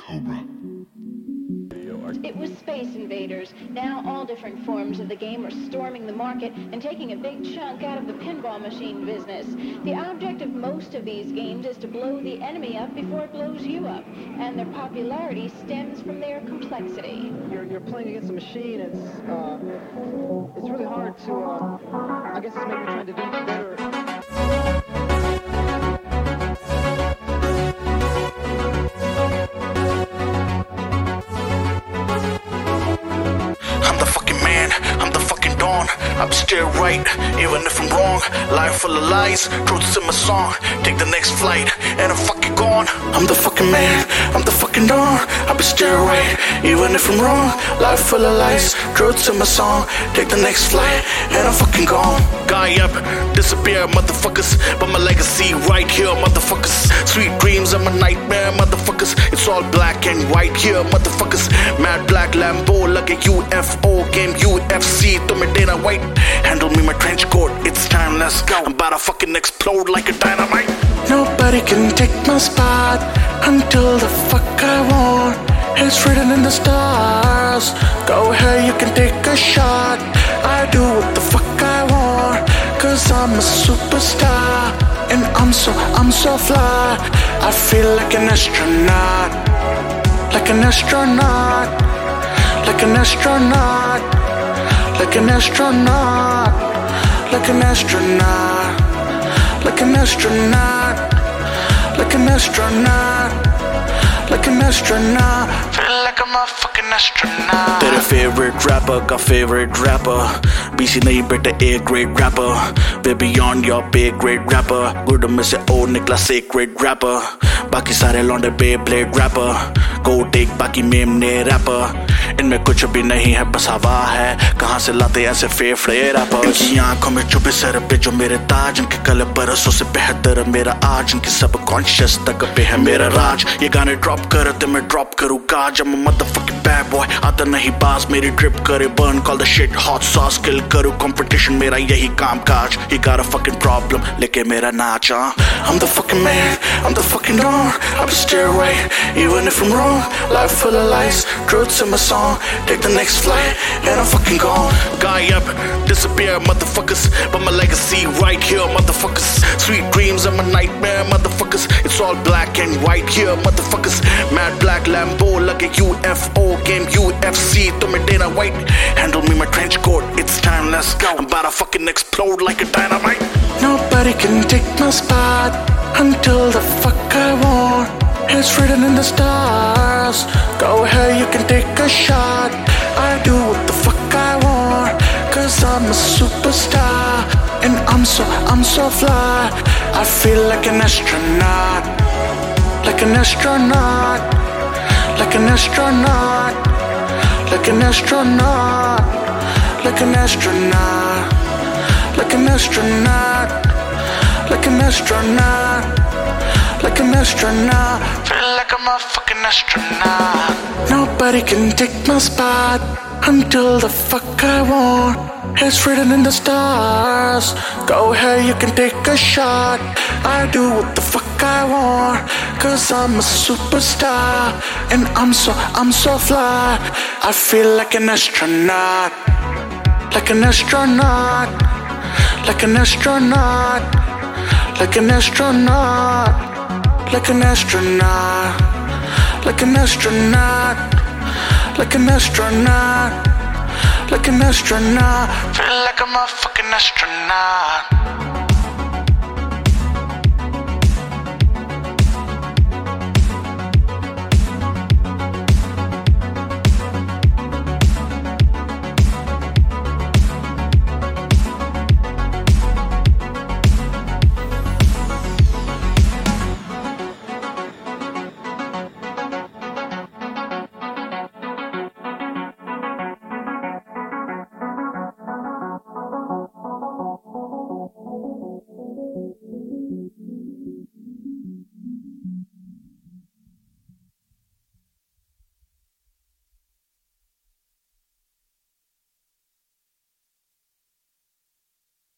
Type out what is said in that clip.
Cobra. It was Space Invaders. Now all different forms of the game are storming the market and taking a big chunk out of the pinball machine business. The object of most of these games is to blow the enemy up before it blows you up, and their popularity stems from their complexity. You're playing against a machine. It's really hard to. I guess it's maybe trying to do better. I'm still right, even if I'm wrong. Life full of lies, truth's in my song. Take the next flight, and I'm fucking gone. I'm the fucking man, I'm the fucking dawn. I'll be still right, even if I'm wrong. Life full of lies, truth's in my song. Take the next flight, and I'm fucking gone. Guy up, disappear, motherfuckers. But my legacy right here, motherfuckers. Sweet dreams are my nightmare, motherfuckers. It's all black and white here, motherfuckers. Mad black Lambo, like a UFO game, UFC. To me Dana White. Handle me my trench coat, it's time, let's go. I'm about to fucking explode like a dynamite. Nobody can take my spot until the fuck I want. It's written in the stars. Go ahead, you can take a shot. I do what the fuck I want, cause I'm a superstar. And I'm so fly. I feel like an astronaut. Like an astronaut. Like an astronaut. Like an astronaut, like an astronaut, like an astronaut, like an astronaut, like an astronaut. Feel like I'm a fucking astronaut. तेरे favorite rapper का favorite rapper, BC नहीं बेटा A grade rapper. Way beyond your pay grade rapper. Good में से O निकला sacred rapper. बाकी सारे लौंडे Beyblade rapper. Go take बाकी मेम ने rapper. इनमें कुछ भी नहीं है बस हवा है. कहाँ से लाते ऐसे फेफड़े रैपर्स. इनकी आंखों में चुभे सर पे जो मेरे ताज. इनके कल बरसों से बेहतर मेरा आज. इनकी सबकॉन्शियस तक पे है मेरा राज. ये गाने ड्रॉप करते मैं ड्रॉप करूँगा. जब मैं motherfucking bad boy आता नहीं बाज. मेरी ड्रिप करे burn call the shit hot sauce. किल करूँ competition मेरा यही काम काज. You got a fucking problem लेके मेरा नाच. I'm the fucking man, I'm the fucking dawn. I'm still right, even if I'm wrong. Life full of lies, truth's in my song. Take the next flight, and I'm fucking gone. Guy up, disappear, motherfuckers. But my legacy right here, motherfuckers. Sweet dreams are my nightmare, motherfuckers. It's all black and white here, motherfuckers. Mad black Lambo, like a UFO game, UFC. To me Dana White, handle me my trench coat. It's time, let's go. I'm about to fucking explode like a dynamite. Nobody can take my spot until the fuck I want. It's written in the stars. Go ahead, you can take a shot. I do what the fuck I want, cause I'm a superstar. And I'm so fly. I feel like an astronaut. Like an astronaut. Like an astronaut. Like an astronaut. Like an astronaut. Like an astronaut. Like an astronaut. Like an astronaut. Feel like I'm a fucking astronaut. Nobody can take my spot until the fuck I want. It's written in the stars. Go ahead, you can take a shot. I do what the fuck I want, cause I'm a superstar. And I'm so fly. I feel like an astronaut. Like an astronaut. Like an astronaut. Like an astronaut. Like an astronaut, like an astronaut, like an astronaut, like an astronaut. Feel like I'm a fucking astronaut.